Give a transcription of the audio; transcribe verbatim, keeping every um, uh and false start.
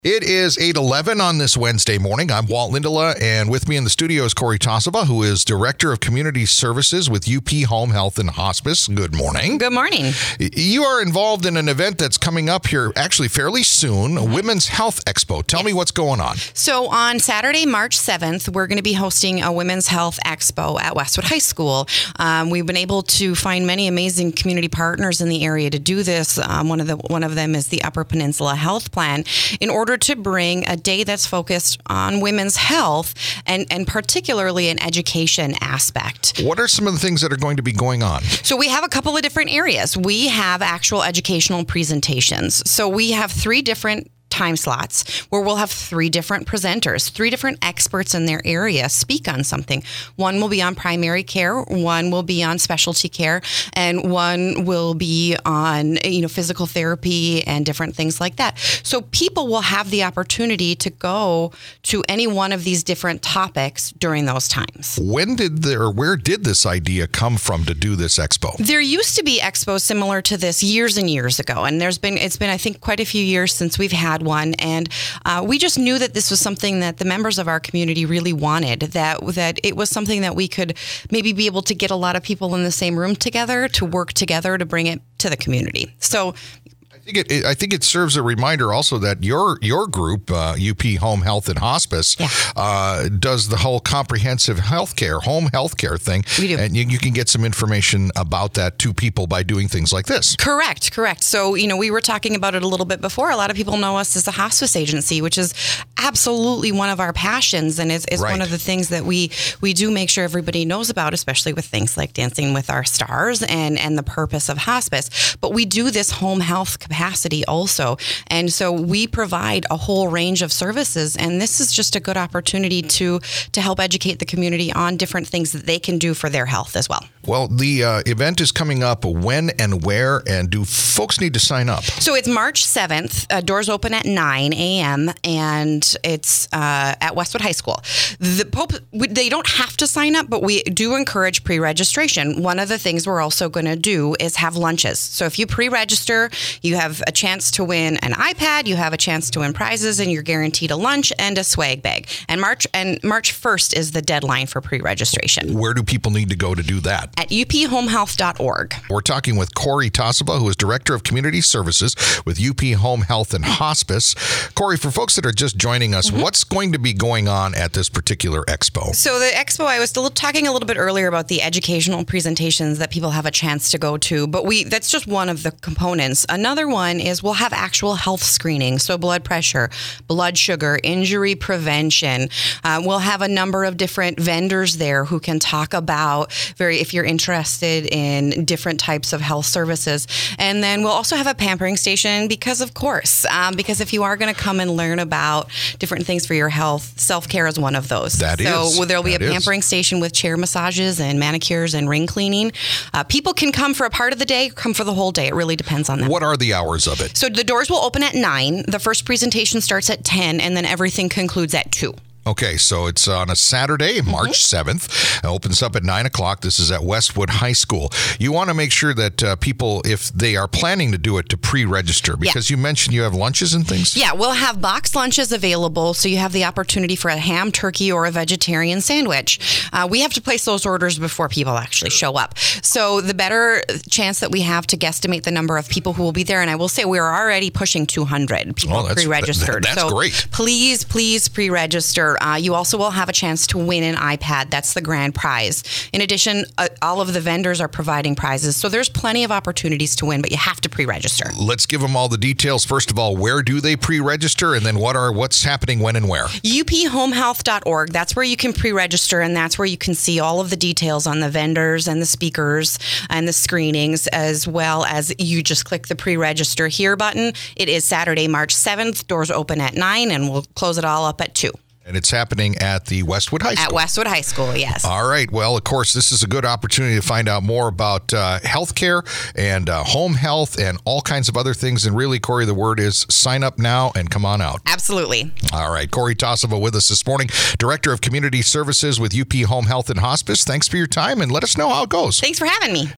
It is eight eleven on this Wednesday morning. I'm Walt Lindela, and with me in the studio is Corey Tosova, who is Director of Community Services with U P Home Health and Hospice. Good morning. Good morning. You are involved in an event that's coming up here actually fairly soon, a Women's Health Expo. Tell yes. me what's going on. So on Saturday, March seventh, we're going to be hosting a Women's Health Expo at Westwood High School. Um, we've been able to find many amazing community partners in the area to do this. Um, one of the one of them is the Upper Peninsula Health Plan, in order to bring a day that's focused on women's health and, and particularly an education aspect. What are some of the things that are going to be going on? So we have a couple of different areas. We have actual educational presentations. So we have three different time slots where we'll have three different presenters, three different experts in their area speak on something. One will be on primary care, one will be on specialty care, and one will be on, you know, physical therapy and different things like that. So people will have the opportunity to go to any one of these different topics during those times. When did the, or where did this idea come from to do this expo? There used to be expos similar to this years and years ago, and there's been, it's been, I think, quite a few years since we've had one, and uh, we just knew that this was something that the members of our community really wanted, that that it was something that we could maybe be able to get a lot of people in the same room together to work together to bring it to the community. So I think it, I think it serves a reminder also that your your group, uh, U P Home Health and Hospice, yeah. uh, does the whole comprehensive healthcare, home healthcare thing. We do. And you, you can get some information about that to people by doing things like this. Correct, correct. So, you know, we were talking about it a little bit before. A lot of people know us as a hospice agency, which is absolutely one of our passions, and is, is right. one of the things that we, we do make sure everybody knows about, especially with things like Dancing with Our Stars and, and the purpose of hospice. But we do this home health capacity also. And so we provide a whole range of services, and this is just a good opportunity to to help educate the community on different things that they can do for their health as well. Well, the uh, event is coming up. When and where, and do folks need to sign up? So it's March seventh. Uh, doors open at nine a.m. and it's uh, at Westwood High School. The Pope, they don't have to sign up, but we do encourage pre-registration. One of the things we're also going to do is have lunches. So if you pre-register, you have a chance to win an iPad, you have a chance to win prizes, and you're guaranteed a lunch and a swag bag. And March and March first is the deadline for pre-registration. Where do people need to go to do that? At U P home health dot org. We're talking with Corey Tosova, who is Director of Community Services with U P Home Health and Hospice. Corey, for folks that are just joining us, mm-hmm. what's going to be going on at this particular expo? So the expo, I was talking a little bit earlier about the educational presentations that people have a chance to go to, but we that's just one of the components. Another one is we'll have actual health screening, so blood pressure, blood sugar, injury prevention. Uh, we'll have a number of different vendors there who can talk about very if you're interested in different types of health services. And then we'll also have a pampering station because, of course, um, because if you are going to come and learn about different things for your health, self-care is one of those. That so is. So there'll be that a pampering is. station with chair massages and manicures and ring cleaning. Uh, people can come for a part of the day, come for the whole day. It really depends on them. What are the hours of it? So the doors will open at nine. The first presentation starts at ten, and then everything concludes at two. Okay, so it's on a Saturday, March seventh. It opens up at nine o'clock. This is at Westwood High School. You want to make sure that uh, people, if they are planning to do it, to pre-register, because yeah. you mentioned you have lunches and things? Yeah, we'll have boxed lunches available, so you have the opportunity for a ham, turkey, or a vegetarian sandwich. Uh, we have to place those orders before people actually show up. So the better chance that we have to guesstimate the number of people who will be there, and I will say we're already pushing two hundred people oh, that's, pre-registered. That, that's so great. Please, please pre-register. Uh, you also will have a chance to win an iPad. That's the grand prize. In addition, uh, all of the vendors are providing prizes. So there's plenty of opportunities to win, but you have to pre-register. Let's give them all the details. First of all, where do they pre-register? And then what are what's happening when and where? U P home health dot org. That's where you can pre-register, and that's where you can see all of the details on the vendors and the speakers and the screenings, as well as you just click the pre-register here button. It is Saturday, March seventh. Doors open at nine, and we'll close it all up at two. And it's happening at the Westwood High School. At Westwood High School, yes. All right. Well, of course, this is a good opportunity to find out more about uh, healthcare and uh, home health and all kinds of other things. And really, Corey, the word is sign up now and come on out. Absolutely. All right. Corey Tosova with us this morning, Director of Community Services with U P Home Health and Hospice. Thanks for your time, and let us know how it goes. Thanks for having me.